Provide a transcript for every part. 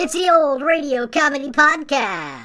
It's the Old Radio Comedy Podcast.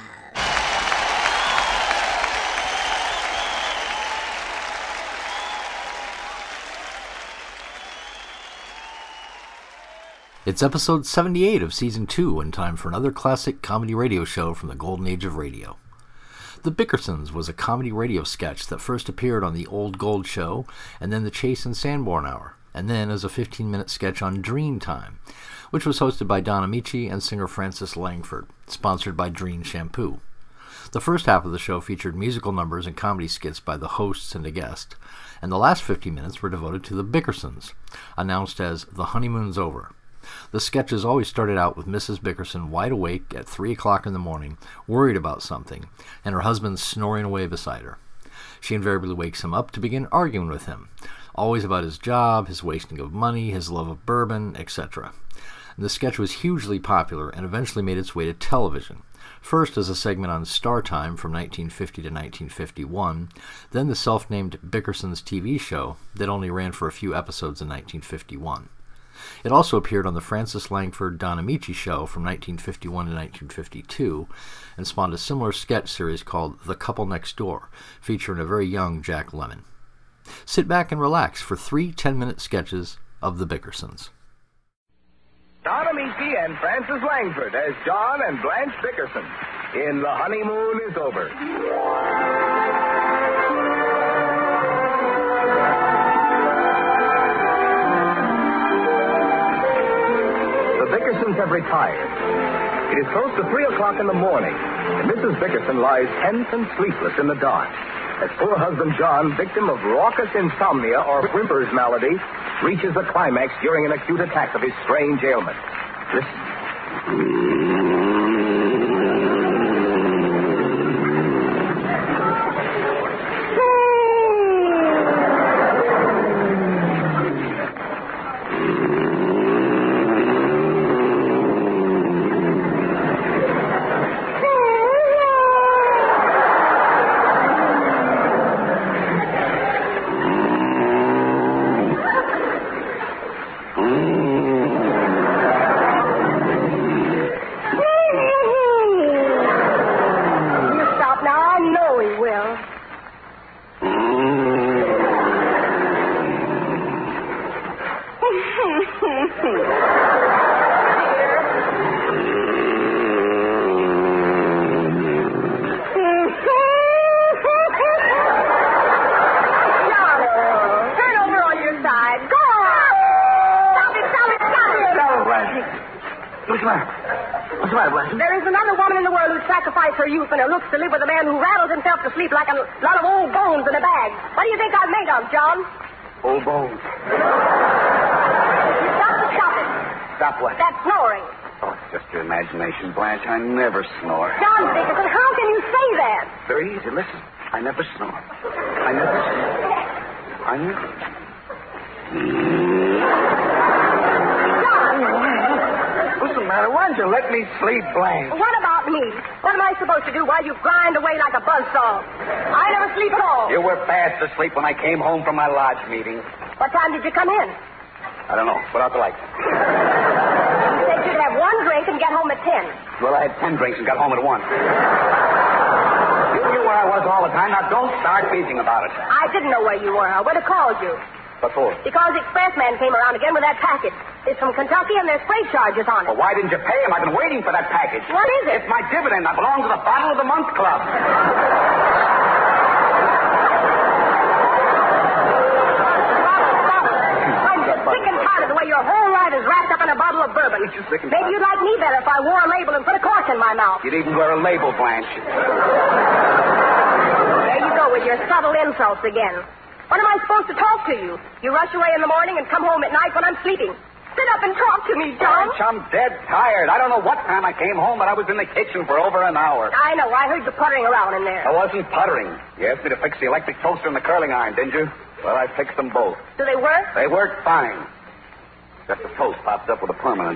It's episode 78 of season 2 and time for another classic comedy radio show from the golden age of radio. The Bickersons was a comedy radio sketch that first appeared on the Old Gold Show, and then the Chase and Sanborn Hour, and then as a 15-minute sketch on Dream Time, which was hosted by Don Amici and singer Frances Langford, sponsored by Drene Shampoo. The first half of the show featured musical numbers and comedy skits by the hosts and a guest, and the last 50 minutes were devoted to the Bickersons, announced as The Honeymoon's Over. The sketches always started out with Mrs. Bickerson wide awake at 3 o'clock in the morning, worried about something, and her husband snoring away beside her. She invariably wakes him up to begin arguing with him, always about his job, his wasting of money, his love of bourbon, etc. The sketch was hugely popular and eventually made its way to television, first as a segment on Star Time from 1950 to 1951, then the self-named Bickersons TV show that only ran for a few episodes in 1951. It also appeared on the Frances Langford Don Amici show from 1951 to 1952 and spawned a similar sketch series called The Couple Next Door, featuring a very young Jack Lemmon. Sit back and relax for 3 10-minute sketches of the Bickersons. Don Amici and Frances Langford as John and Blanche Bickerson in The Honeymoon is Over. The Bickersons have retired. It is close to 3 o'clock in the morning, and Mrs. Bickerson lies tense and sleepless in the dark as poor husband John, victim of raucous insomnia or whimper's malady, reaches a climax during an acute attack of his strange ailment. Listen. What's the matter, Blanche? There is another woman in the world who sacrificed her youth and her looks to live with a man who rattles himself to sleep like a lot of old bones in a bag. What do you think I'm made of, John? Old bones. You've got to stop it. Stop what? That snoring. Oh, it's just your imagination, Blanche. I never snore. John Bickerson, how can you say that? Very easy. Listen. I never snore. I never snore. I never. What's the matter? Why don't you let me sleep, Blanche? What about me? What am I supposed to do while you grind away like a buzzsaw? I never sleep at all. You were fast asleep when I came home from my lodge meeting. What time did you come in? I don't know. Put out the lights. You said you'd have 1 drink and get home at 10. Well, I had 10 drinks and got home at 1. You knew where I was all the time. Now, don't start bitching about it. I didn't know where you were. I would have called you. What for? Because the expressman came around again with that package. It's from Kentucky and there's freight charges on it. Well, why didn't you pay him? I've been waiting for that package. What is it? It's my dividend. I belong to the Bottle of the Month Club. I'm just sick and tired of the way your whole life is wrapped up in a bottle of bourbon. Maybe you'd like me better if I wore a label and put a cork in my mouth. You'd even wear a label, Blanche. There you go with your subtle insults again. When am I supposed to talk to you? You rush away in the morning and come home at night when I'm sleeping. Sit up and talk to me, John. Blanche, I'm dead tired. I don't know what time I came home, but I was in the kitchen for over an hour. I know. I heard you puttering around in there. I wasn't puttering. You asked me to fix the electric toaster and the curling iron, didn't you? Well, I fixed them both. Do they work? They work fine. Just the toast popped up with a permanent.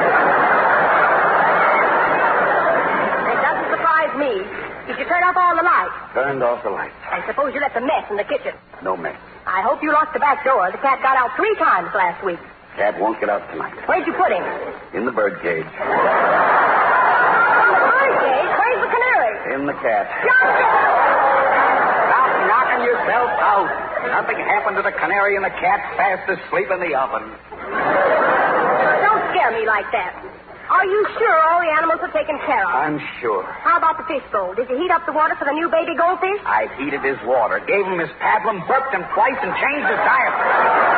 It doesn't surprise me. Did you turn off all the lights? Turned off the lights. I suppose you left a mess in the kitchen. No mess. I hope you locked the back door. The cat got out 3 times last week. Cat won't get out tonight. Where'd you put him? In the bird cage. and the cat. John! Stop knocking yourself out. Nothing happened to the canary and the cat fast asleep in the oven. Don't scare me like that. Are you sure all the animals are taken care of? I'm sure. How about the fish bowl? Did you heat up the water for the new baby goldfish? I heated his water, gave him his pablum, burped him twice, and changed his diaper.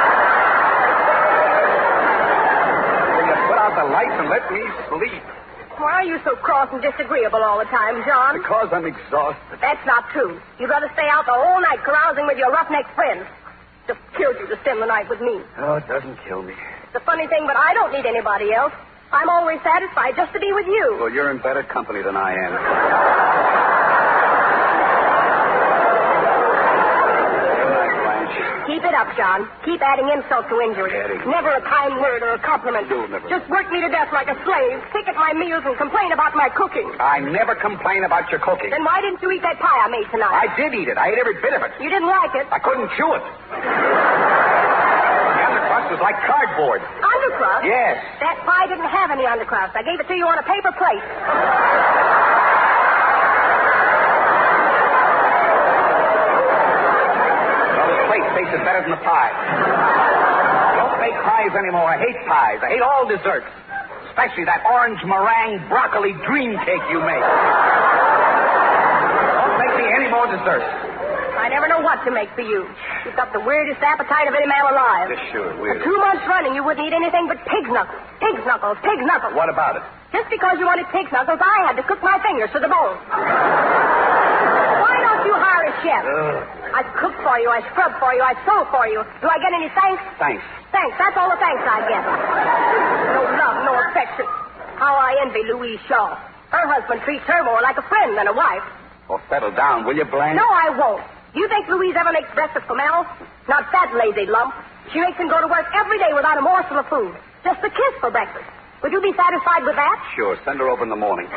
Will you put out the lights and let me sleep? Why are you so cross and disagreeable all the time, John? Because I'm exhausted. That's not true. You'd rather stay out the whole night carousing with your roughneck friends. Just killed you to spend the night with me. Oh, it doesn't kill me. It's a funny thing, but I don't need anybody else. I'm always satisfied just to be with you. Well, you're in better company than I am. Good night, Blanche. Keep it up, John. Keep adding insult to injury. Adding. Never a kind word or a compliment. You'll never. Just work me to death like a slave, pick at my meals, and complain about my cooking. I never complain about your cooking. Then why didn't you eat that pie I made tonight? I did eat it. I ate every bit of it. You didn't like it. I couldn't chew it. The undercrust was like cardboard. Undercrust? Yes. That pie didn't have any undercrust. I gave it to you on a paper plate. Well, the plate tasted better than the pie. Don't make pies anymore. I hate pies. I hate all desserts. Especially that orange meringue broccoli dream cake you make. Don't make me any more desserts. I never know what to make for you. You've got the weirdest appetite of any man alive. Yes, sure, For weird. 2 months running, you wouldn't eat anything but pig's knuckles. Pig's knuckles, pig's knuckles. What about it? Just because you wanted pig's knuckles, I had to cook my fingers to the bone. Why don't you hire a chef? I cook for you, I scrub for you, I sew for you. Do I get any thanks? Thanks. Thanks, that's all the thanks I get. No love, no affection. How I envy Louise Shaw. Her husband treats her more like a friend than a wife. Well, settle down, will you, Blanche? No, I won't. You think Louise ever makes breakfast for Mel? Not that lazy lump. She makes him go to work every day without a morsel of food. Just a kiss for breakfast. Would you be satisfied with that? Sure, send her over in the morning.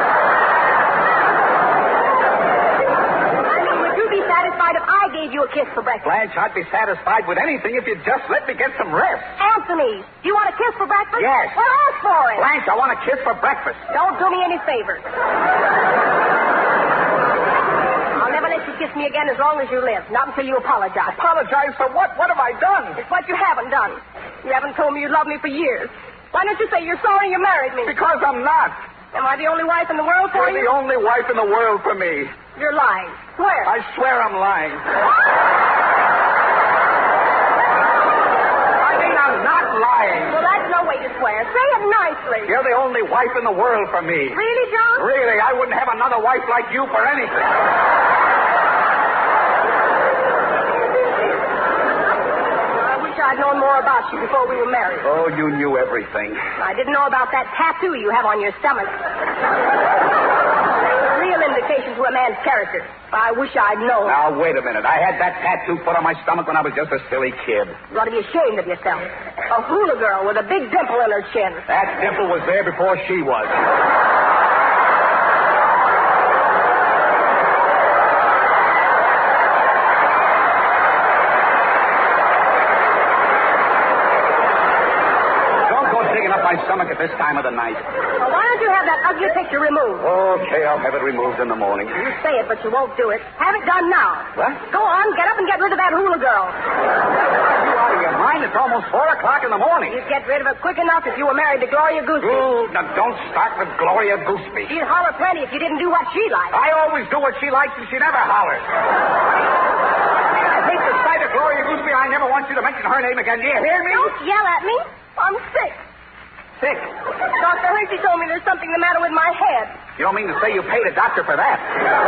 I mean, would you be satisfied if I gave you a kiss for breakfast? Blanche, I'd be satisfied with anything if you'd just let me get some rest. Anthony, do you want a kiss for breakfast? Yes. Well, ask for it. Blanche, I want a kiss for breakfast. Don't do me any favors. I'll never let you kiss me again as long as you live. Not until you apologize. Apologize for what? What have I done? It's what you haven't done. You haven't told me you love me for years. Why don't you say you're sorry you married me? Because I'm not. Am I the only wife in the world for You're you? the only wife in the world for me. You're lying. Swear. I swear I'm lying. I mean, I'm not lying. Well, that's no way to swear. Say it nicely. You're the only wife in the world for me. Really, John? Really, I wouldn't have another wife like you for anything. I wish I'd known more about you before we were married. Oh, you knew everything. I didn't know about that tattoo you have on your stomach. A real indication to a man's character. I wish I'd known. Now, wait a minute. I had that tattoo put on my stomach when I was just a silly kid. You ought to be ashamed of yourself. A hula girl with a big dimple in her chin. That dimple was there before she was. My stomach at this time of the night. Well, why don't you have that ugly picture removed? Okay, I'll have it removed in the morning. You say it, but you won't do it. Have it done now. What? Go on, get up and get rid of that hula girl. Are you out of your mind? It's almost 4 o'clock in the morning. You'd get rid of her quick enough if you were married to Gloria Gooseby. Ooh, now don't start with Gloria Gooseby. She'd holler plenty if you didn't do what she liked. I always do what she likes and she never hollers. I hate the sight of Gloria Gooseby. I never want you to mention her name again. Do you hear me? Don't yell at me. I'm sick. Sick? Dr. Hershey told me there's something the matter with my head. You don't mean to say you paid a doctor for that?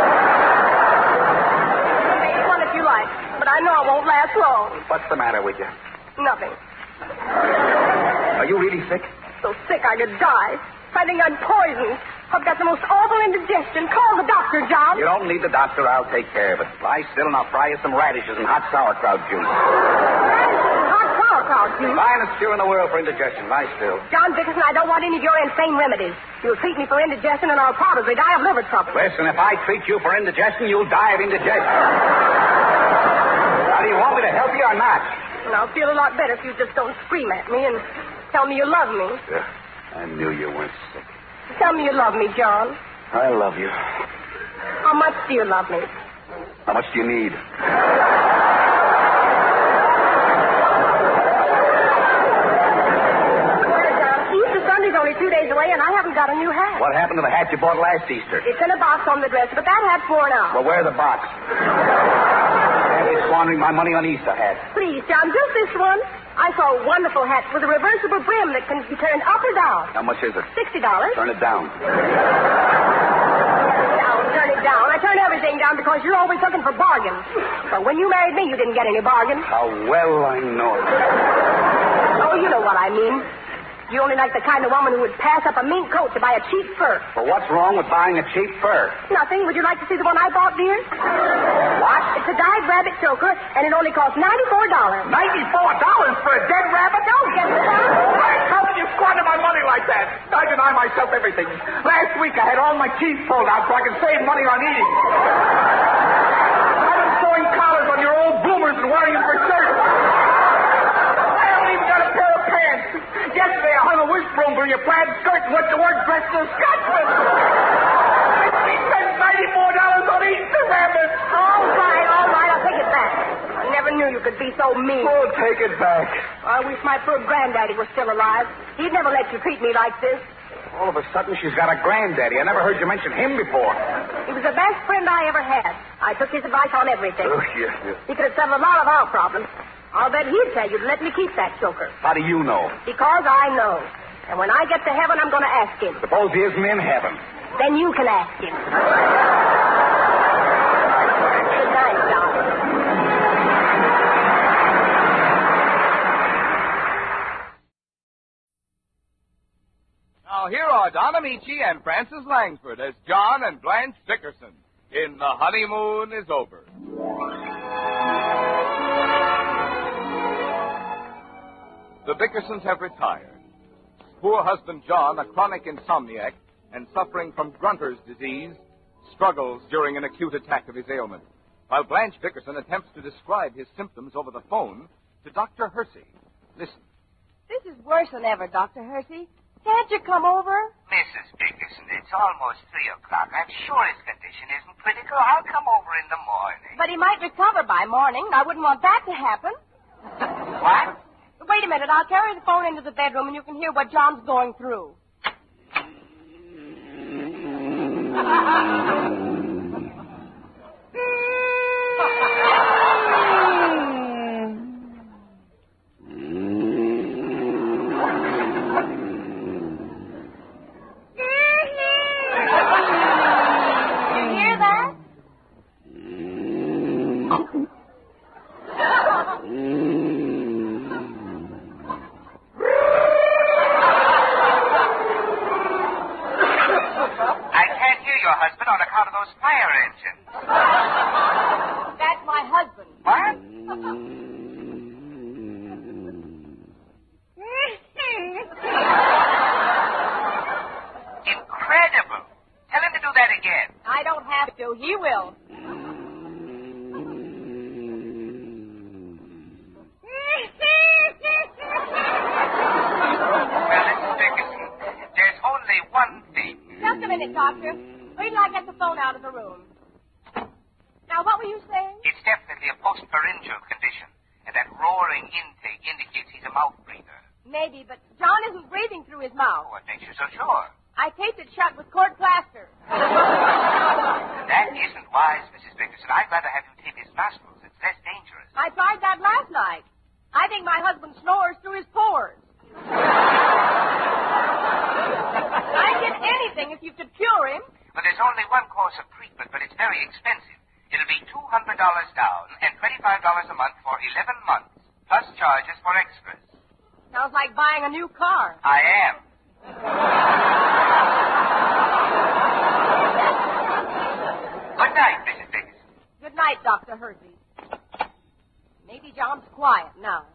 Make fun if you like, but I know it won't last long. What's the matter with you? Nothing. Are you really sick? So sick I could die. I think I'm poisoned. I've got the most awful indigestion. Call the doctor, John. You don't need the doctor. I'll take care of it. Lie still and I'll fry you some radishes and hot sauerkraut juice. Hot sauerkraut juice? Finest cure in the world for indigestion. Lie still. John Dickerson, I don't want any of your insane remedies. You'll treat me for indigestion and I'll probably die of liver trouble. Listen, if I treat you for indigestion, you'll die of indigestion. Now, do you want me to help you or not? And I'll feel a lot better if you just don't scream at me and tell me you love me. I knew you weren't sick. Tell me you love me, John. I love you. How much do you love me? How much do you need? Easter Sunday's only 2 days away, and I haven't got a new hat. What happened to the hat you bought last Easter? It's in a box on the dresser, but that hat's worn out. Well, where's the box? Can't be squandering my money on Easter hats. Please, John, just this one. I saw a wonderful hat with a reversible brim that can be turned up or down. How much is it? $60. Turn it down. Turn it down. I turn everything down because you're always looking for bargains. But when you married me, you didn't get any bargains. How well I know it. Oh, you know what I mean. You only like the kind of woman who would pass up a mink coat to buy a cheap fur. Well, what's wrong with buying a cheap fur? Nothing. Would you like to see the one I bought, dear? What? It's a dyed rabbit choker, and it only costs $94. $94 for a dead rabbit? Don't get it, John. How can you squander my money like that? I deny myself everything. Last week I had all my teeth pulled out so I could save money on eating. I've been sewing collars on your old boomers and wearing them for shirts. I haven't even got a pair of pants. Yesterday I hung a wishbone for your plaid skirt and went to work dressed as a Scotsman. We spent $94 on Easter rabbits. All right. I'll take it back. I never knew you could be so mean. Oh, take it back. I wish my poor granddaddy was still alive. He'd never let you treat me like this. All of a sudden she's got a granddaddy. I never heard you mention him before. He was the best friend I ever had. I took his advice on everything. Oh, yes. He could have settled a lot of our problems. I'll bet he'd tell you to let me keep that choker. How do you know? Because I know. And when I get to heaven, I'm going to ask him. Suppose he isn't in heaven. Then you can ask him. Good night, darling. Now, here are Don Amici and Frances Langford as John and Blanche Dickerson in The Honeymoon is Over. The Dickersons have retired. Poor husband John, a chronic insomniac and suffering from Grunter's disease, struggles during an acute attack of his ailment, while Blanche Dickerson attempts to describe his symptoms over the phone to Dr. Hersey. Listen. This is worse than ever, Dr. Hersey. Can't you come over? Mrs. Dickerson, it's almost 3 o'clock. I'm sure his condition isn't critical. I'll come over in the morning. But he might recover by morning. I wouldn't want that to happen. What? Wait a minute. I'll carry the phone into the bedroom and you can hear what John's going through. That's my husband. What? Incredible. Tell him to do that again. I don't have to. He will. Well, Mrs. Dickerson, there's only one thing. Just a minute, Doctor. Wait till I get the phone out of the room. Now, what were you saying? It's definitely a postpharyngeal condition, and that roaring intake indicates he's a mouth breather. Maybe, but John isn't breathing through his mouth. What makes you so sure? I taped it shut with court plaster. That isn't wise, Mrs. Dickerson. I'd rather have you tape his nostrils. It's less dangerous. I tried that last night. I think my husband snores through his pores. I'd get anything if you could cure him. But there's only one course of treatment, but it's very expensive. It'll be $200 down and $25 a month for 11 months, plus charges for extras. Sounds like buying a new car. I am. Good night, Mrs. Dickerson. Good night, Dr. Hersey. Maybe John's quiet now.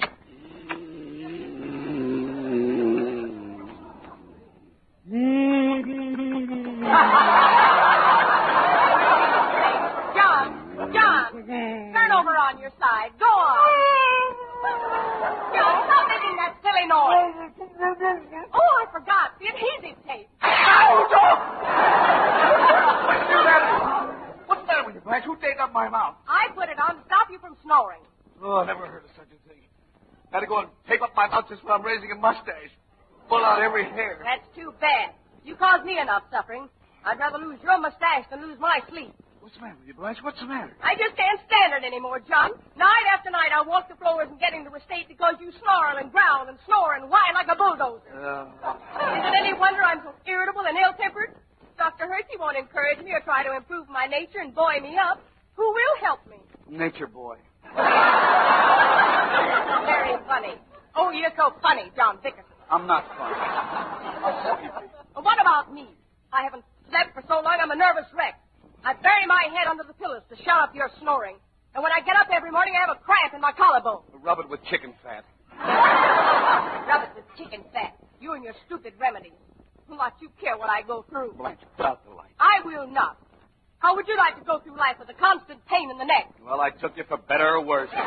John, turn over on your side. Go on. John, stop making that silly noise. Oh, I forgot. The adhesive tape. Ow, don't! Do that. Blanche, who taped up my mouth? I put it on to stop you from snoring. Oh, I never heard of such a thing. Got to go and tape up my mouth just when I'm raising a mustache. Pull out every hair. That's too bad. You caused me enough suffering. I'd rather lose your mustache than lose my sleep. What's the matter with you, Blanche? What's the matter? I just can't stand it anymore, John. Night after night, I walk the floors and get into a state because you snarl and growl and snore and whine like a bulldozer. Is it any wonder I'm so irritable and ill-tempered? Dr. Hershey won't encourage me or try to improve my nature and buoy me up. Who will help me? Nature boy. Very funny. Oh, you're so funny, John Dickerson. I'm not funny. I'm sleepy. Well, what about me? I haven't slept for so long I'm a nervous wreck. I bury my head under the pillows to shut up your snoring. And when I get up every morning, I have a cramp in my collarbone. Rub it with chicken fat. Rub it with chicken fat. You and your stupid remedies. What you care what I go through. Blanche, put out the light. I will not. How would you like to go through life with a constant pain in the neck? Well, I took you for better or worse. The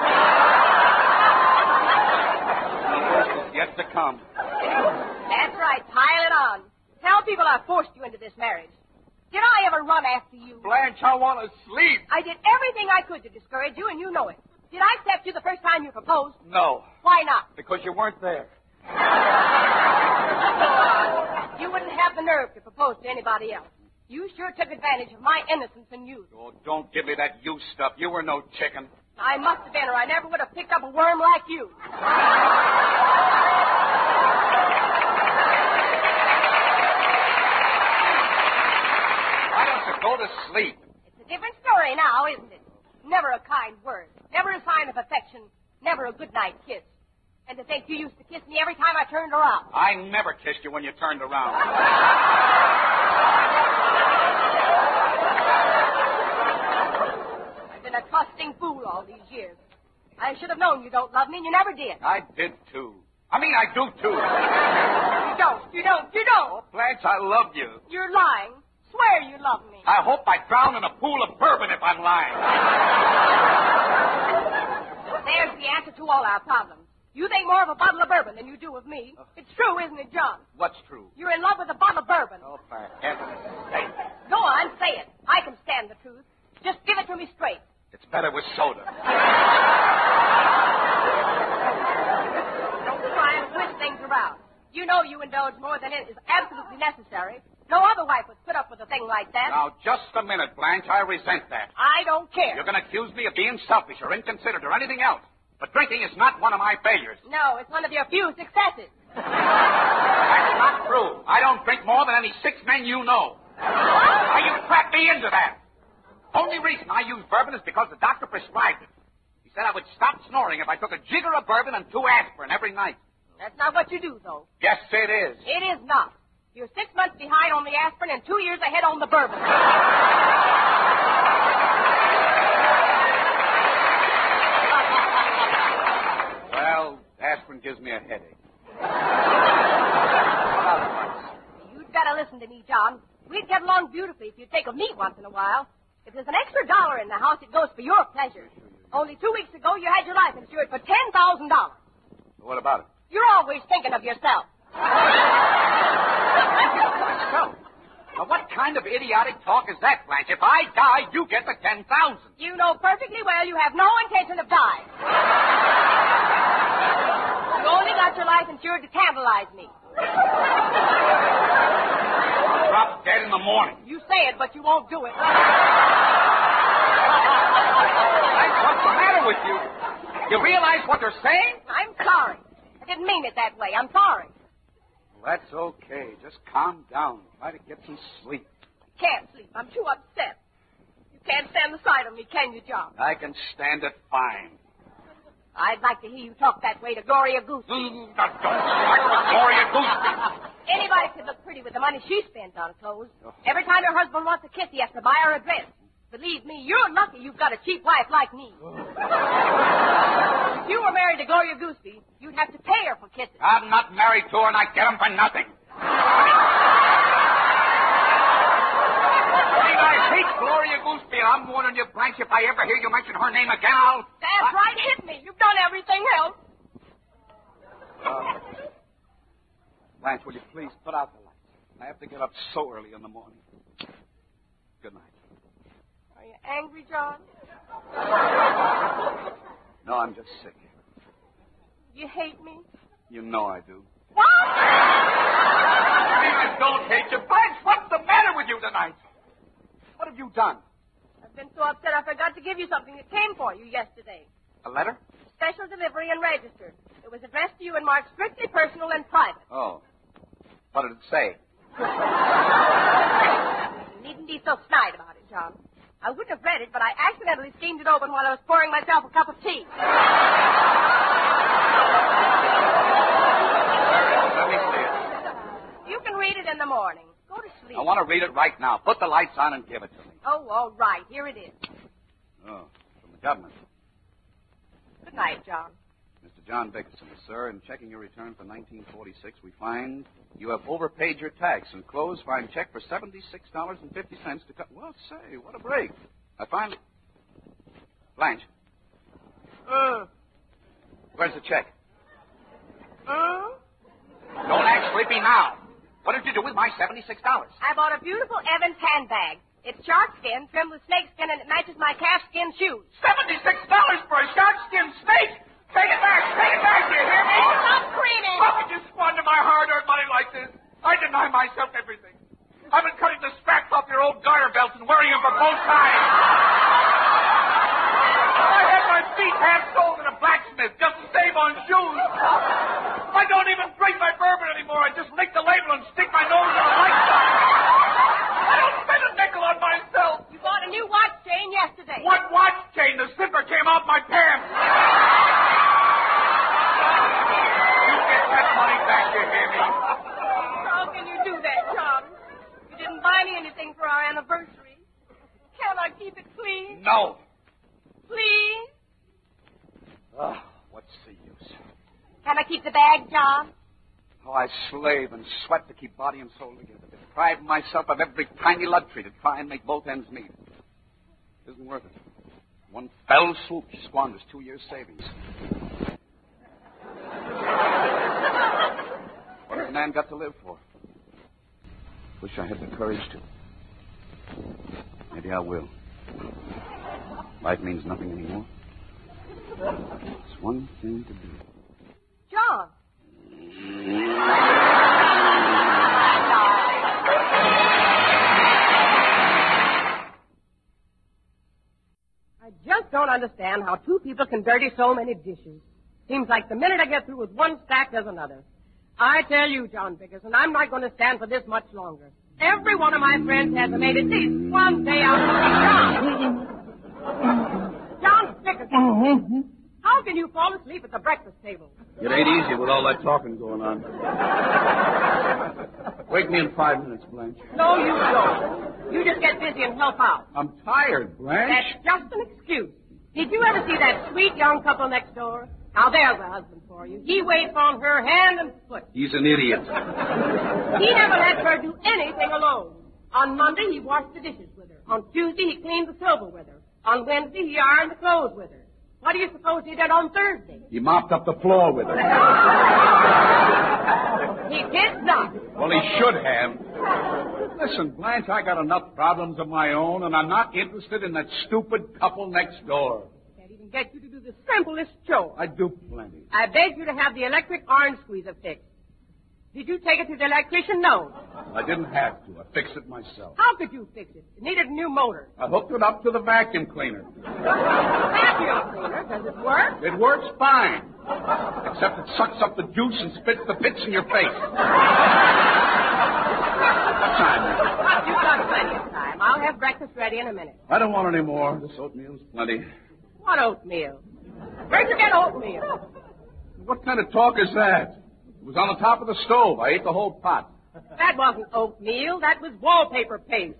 worst is yet to come. That's right. Pile it on. Tell people I forced you into this marriage. Did I ever run after you? Blanche, I want to sleep. I did everything I could to discourage you, and you know it. Did I accept you the first time you proposed? No. Why not? Because you weren't there. You wouldn't have the nerve to propose to anybody else. You sure took advantage of my innocence and youth. Oh, don't give me that you stuff. You were no chicken. I must have been, or I never would have picked up a worm like you. Why don't you go to sleep? It's a different story now, isn't it? Never a kind word. Never a sign of affection. Never a good-night kiss. And to think you used to kiss me every time I turned around. I never kissed you when you turned around. I've been a trusting fool all these years. I should have known you don't love me, and you never did. I did, too. I mean, I do, too. You don't. Oh, Blanche, I love you. You're lying. Swear you love me. I hope I drown in a pool of bourbon if I'm lying. There's the answer to all our problems. You think more of a bottle of bourbon than you do of me. It's true, isn't it, John? What's true? You're in love with a bottle of bourbon. Oh, for heaven's sake. Go on, say it. I can stand the truth. Just give it to me straight. It's better with soda. Don't try and twist things around. You know you indulge more than is absolutely necessary. No other wife would put up with a thing like that. Now, just a minute, Blanche. I resent that. I don't care. You're going to accuse me of being selfish or inconsiderate or anything else. But drinking is not one of my failures. No, it's one of your few successes. That's not true. I don't drink more than any 6 men you know. Now, you trapped me into that. Only reason I use bourbon is because the doctor prescribed it. He said I would stop snoring if I took a jigger of bourbon and 2 aspirin every night. That's not what you do, though. Yes, it is. It is not. You're 6 months behind on the aspirin and 2 years ahead on the bourbon. Well, aspirin gives me a headache. You'd better listen to me, John. We'd get along beautifully if you'd take a me once in a while. If there's an extra $1 in the house, it goes for your pleasure. Only 2 weeks ago, you had your life insured for $10,000. What about it? You're always thinking of yourself. Myself? Now, what kind of idiotic talk is that, Blanche? If I die, you get the $10,000. You know perfectly well you have no intention of dying. You only got your life insured to tantalize me. Drop dead in the morning. You say it, but you won't do it. Blanche, what's the matter with you? You realize what you're saying? I'm sorry. I didn't mean it that way. I'm sorry. Well, that's okay. Just calm down. Try to get some sleep. I can't sleep. I'm too upset. You can't stand the sight of me, can you, John? I can stand it fine. I'd like to hear you talk that way to Gloria Goosey. Don't start with Gloria Goosey. Anybody could look pretty with the money she spends on clothes. Every time her husband wants a kiss, he has to buy her a dress. Believe me, you're lucky you've got a cheap wife like me. If you were married to Gloria Goosey, you'd have to pay her for kisses. I'm not married to her, and I get them for nothing. I hate Gloria Goosey, and I'm warning you, Blanche, if I ever hear you mention her name again, I'll... That's right, hit me. You've done everything else. Blanche, will you please put out the lights? I have to get up so early in the morning. Good night. Are you Angry, John? No, I'm just sick. You hate me? You know I do. What? I don't hate you, Blanche. What's the matter with you tonight? What have you done? I've been so upset I forgot to give you something that came for you yesterday. A letter? Special delivery and registered. It was addressed to you and marked strictly personal and private. Oh. What did it say? You needn't be so snide about it, John. I wouldn't have read it, but I accidentally steamed it open while I was pouring myself a cup of tea. Let me see it. You can read it in the morning. Go to sleep. I want to read it right now. Put the lights on and give it to me. Oh, all right. Here it is. Oh, from the government. Good night, John. Mr. John Bickerson, sir, in checking your return for 1946, we find you have overpaid your tax. Enclosed, find check for $76.50 to cut. Well, say, what a break. I find... Blanche. Where's the check? Don't act sleepy now. What did you do with my $76? I bought a beautiful Evans handbag. It's shark skin, trimmed with snake skin, and it matches my calfskin shoes. $76 for a shark-skin snake? Take it back, do you hear me? Oh, stop screaming. How could you squander my hard-earned money like this? I deny myself everything. I've been cutting the straps off your old garter belts and wearing them for both sides. I had my feet half-soled in a blacksmith just to save on shoes. I don't even drink my bourbon anymore. I just lick the label and stick my nose in a light sock. I don't spend a nickel on myself. You bought a new watch chain yesterday. What watch chain? The zipper came off my pants. You get that money back, you hear me? How can you do that, John? You didn't buy me anything for our anniversary. Can't I keep it clean? No. Please? What's the use? Can I keep the bag, John? Oh, I slave and sweat to keep body and soul together. Deprive myself of every tiny luxury to try and make both ends meet. Isn't worth it. One fell swoop squanders 2 years' savings. What has a man got to live for? Wish I had the courage to. Maybe I will. Life means nothing anymore. It's one thing to do. John. I just don't understand how two people can dirty so many dishes. Seems like the minute I get through with one stack, there's another. I tell you, John Bickerson, I'm not going to stand for this much longer. Every one of my friends has made at least one day out of John Bickerson. How can you fall asleep at the breakfast table? It ain't easy with all that talking going on. Wake me in 5 minutes, Blanche. No, you don't. You just get busy and help out. I'm tired, Blanche. That's just an excuse. Did you ever see that sweet young couple next door? Now, there's a husband for you. He waits on her hand and foot. He's an idiot. He never lets her do anything alone. On Monday, he washed the dishes with her. On Tuesday, he cleaned the silver with her. On Wednesday, he ironed the clothes with her. What do you suppose he did on Thursday? He mopped up the floor with her. He did not. Well, he should have. Listen, Blanche, I got enough problems of my own, and I'm not interested in that stupid couple next door. Can't even get you to do the simplest chore. I do plenty. I begged you to have the electric orange squeezer fixed. Did you take it to the electrician? No. I didn't have to. I fixed it myself. How could you fix it? It needed a new motor. I hooked it up to the vacuum cleaner. Vacuum cleaner? Does it work? It works fine. Except it sucks up the juice and spits the bits in your face. What time is it? You've got plenty of time. I'll have breakfast ready in a minute. I don't want any more. This oatmeal's plenty. What oatmeal? Where'd you get oatmeal? What kind of talk is that? It was on the top of the stove. I ate the whole pot. That wasn't oatmeal. That was wallpaper paste.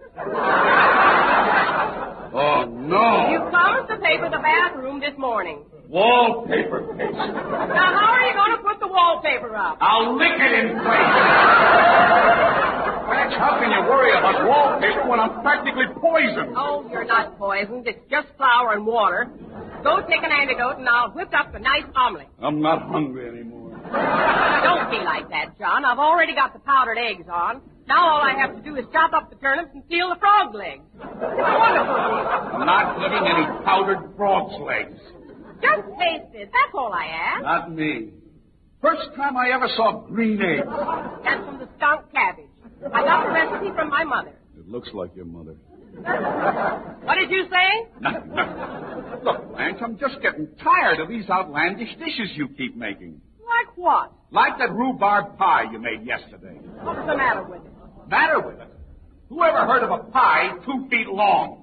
Oh, no. You promised to paper the bathroom this morning. Wallpaper paste. Now, how are you going to put the wallpaper up? I'll lick it in place. Blanche, how can you worry about wallpaper when I'm practically poisoned? Oh, you're not poisoned. It's just flour and water. Go take an antidote, and I'll whip up a nice omelet. I'm not hungry anymore. Don't be like that, John. I've already got the powdered eggs on. Now all I have to do is chop up the turnips and peel the frog legs. Wonderful. I'm not eating any powdered frog's legs. Just taste it. That's all I ask. Not me. First time I ever saw green eggs. That's from the skunk cabbage. I got the recipe from my mother. It looks like your mother. What did you say? Nothing. Look, Blanche, I'm just getting tired of these outlandish dishes you keep making. Like what? Like that rhubarb pie you made yesterday. What's the matter with it? Matter with it? Who ever heard of a pie 2 feet long?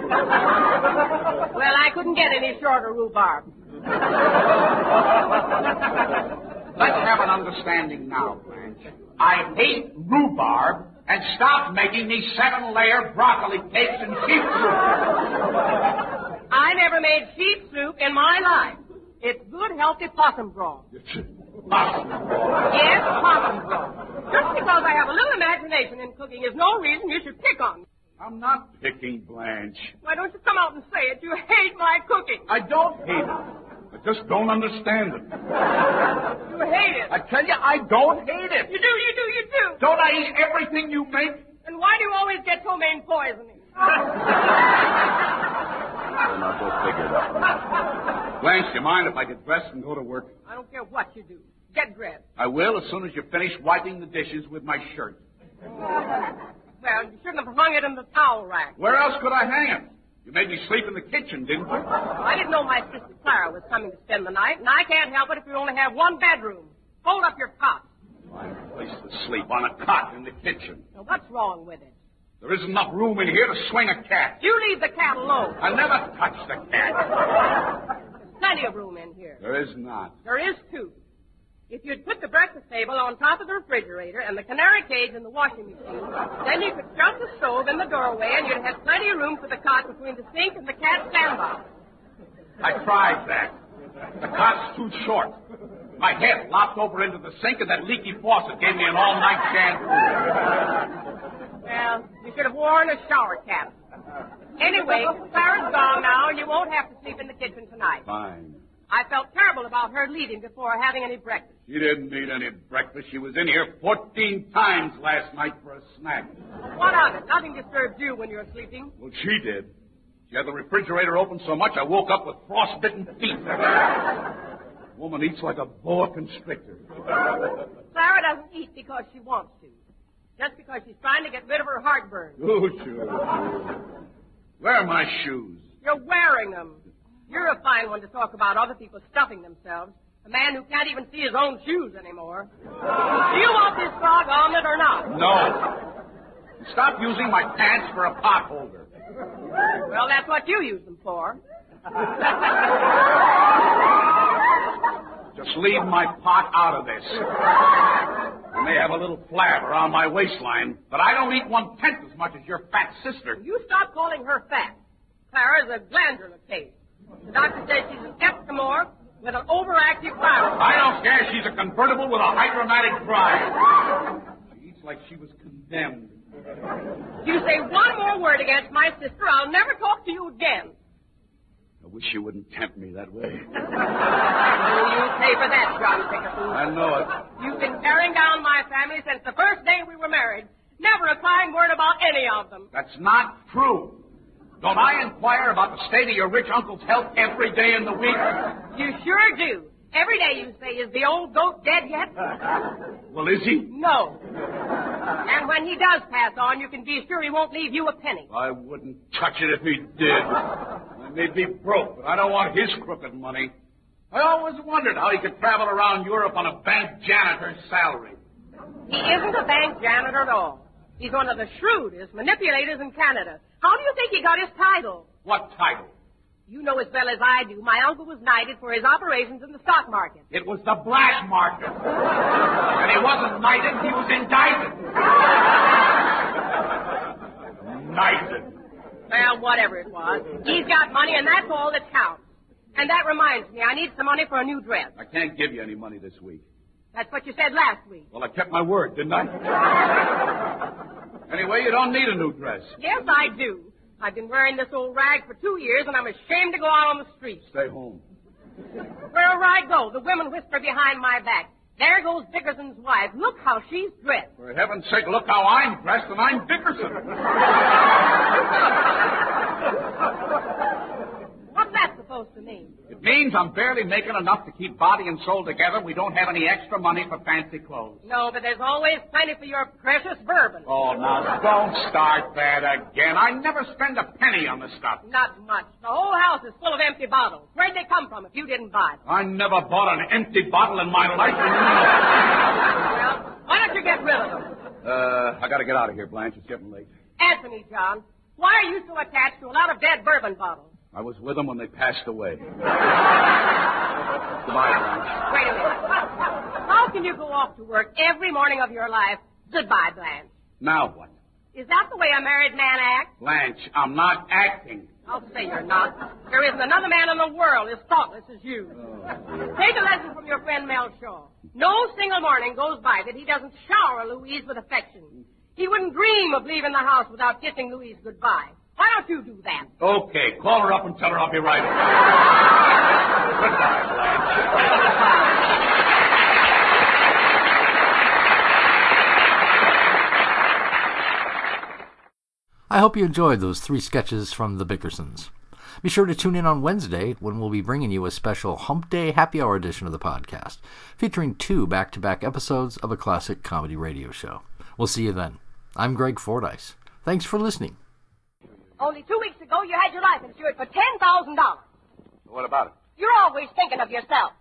Well, I couldn't get any shorter rhubarb. Let's have an understanding now, Blanche. I hate rhubarb, and stop making me 7-layer broccoli cakes and sheep soup. I never made sheep soup in my life. It's good, healthy possum broth. Possum. Yes, possum broth. Just because I have a little imagination in cooking is no reason you should pick on me. I'm not picking, Blanche. Why don't you come out and say it? You hate my cooking. I don't hate it. I just don't understand it. You hate it. I tell you, I don't hate it. You do. Don't I eat everything you make? And why do you always get ptomaine poisoning? I'll not go figure that one. Blanche, do you mind if I get dressed and go to work? I don't care what you do. Get dressed. I will as soon as you finish wiping the dishes with my shirt. Well, you shouldn't have hung it in the towel rack. Where else could I hang it? You made me sleep in the kitchen, didn't you? I didn't know my sister Clara was coming to spend the night, and I can't help it if you only have one bedroom. Fold up your cot. Fine place to sleep, on a cot in the kitchen. Now, what's wrong with it? There isn't enough room in here to swing a cat. You leave the cat alone. I never touch the cat. There's plenty of room in here. There is not. There is, too. If you'd put the breakfast table on top of the refrigerator and the canary cage in the washing machine, then you could shove the stove in the doorway and you'd have plenty of room for the cot between the sink and the cat standby. I tried that. The cot's too short. My head lopped over into the sink and that leaky faucet gave me an all-night shampoo. Well, you should have worn a shower cap. Anyway, Clara's gone now and you won't have to sleep in the kitchen tonight. Fine. I felt terrible about her leaving before having any breakfast. She didn't need any breakfast. She was in here 14 times last night for a snack. What of it? Nothing disturbs you when you're sleeping. Well, she did. She had the refrigerator open so much I woke up with frostbitten feet. Woman eats like a boa constrictor. Clara doesn't eat because she wants to. Just because she's trying to get rid of her heartburn. Oh, sure. Where are my shoes? You're wearing them. You're a fine one to talk about other people stuffing themselves. A man who can't even see his own shoes anymore. Do you want this frog omelet or not? No. Stop using my pants for a pot holder. Well, that's what you use them for. Just leave my pot out of this. I may have a little flab around my waistline, but I don't eat 1/10 as much as your fat sister. You stop calling her fat. Clara's a glandular case. The doctor says she's an ectomorph with an overactive thyroid. I don't care. She's a convertible with a hydromatic drive. She eats like she was condemned. If you say one more word against my sister, I'll never talk to you again. I wish you wouldn't tempt me that way. You pay for that, John Dickerson. I know it. You've been tearing down my family since the first day we were married. Never a kind word about any of them. That's not true. Don't I inquire about the state of your rich uncle's health every day in the week? You sure do. Every day you say, is the old goat dead yet? Well, is he? No. And when he does pass on, you can be sure he won't leave you a penny. I wouldn't touch it if he did. I may be broke, but I don't want his crooked money. I always wondered how he could travel around Europe on a bank janitor's salary. He isn't a bank janitor at all. He's one of the shrewdest manipulators in Canada. How do you think he got his title? What title? You know as well as I do. My uncle was knighted for his operations in the stock market. It was the black market. And he wasn't knighted, he was indicted. Knighted. Well, whatever it was. He's got money, and that's all that counts. And that reminds me, I need some money for a new dress. I can't give you any money this week. That's what you said last week. Well, I kept my word, didn't I? Anyway, you don't need a new dress. Yes, I do. I've been wearing this old rag for 2 years, and I'm ashamed to go out on the street. Stay home. Wherever I go, the women whisper behind my back, There goes Dickerson's wife. Look how she's dressed. For heaven's sake, look how I'm dressed, and I'm Dickerson. What's that supposed to mean? It means I'm barely making enough to keep body and soul together. We don't have any extra money for fancy clothes. No, but there's always plenty for your precious bourbon. Oh, now, don't start that again. I never spend a penny on the stuff. Not much. The whole house is full of empty bottles. Where'd they come from if you didn't buy them? I never bought an empty bottle in my life. Well, why don't you get rid of them? I gotta get out of here, Blanche. It's getting late. Answer me, John. Why are you so attached to a lot of dead bourbon bottles? I was with them when they passed away. Goodbye, Blanche. Wait a minute. How can you go off to work every morning of your life? Goodbye, Blanche. Now what? Is that the way a married man acts? Blanche, I'm not acting. I'll say you're not. There isn't another man in the world as thoughtless as you. Take a lesson from your friend Mel Shaw. No single morning goes by that he doesn't shower Louise with affection. He wouldn't dream of leaving the house without kissing Louise goodbye. Why don't you do that? Okay, call her up and tell her I'll be right over. Goodbye, Blanche. I hope you enjoyed those 3 sketches from the Bickersons. Be sure to tune in on Wednesday when we'll be bringing you a special Hump Day Happy Hour edition of the podcast, featuring 2 back-to-back episodes of a classic comedy radio show. We'll see you then. I'm Greg Fordyce. Thanks for listening. Only 2 weeks ago, you had your life insured for $10,000. What about it? You're always thinking of yourself.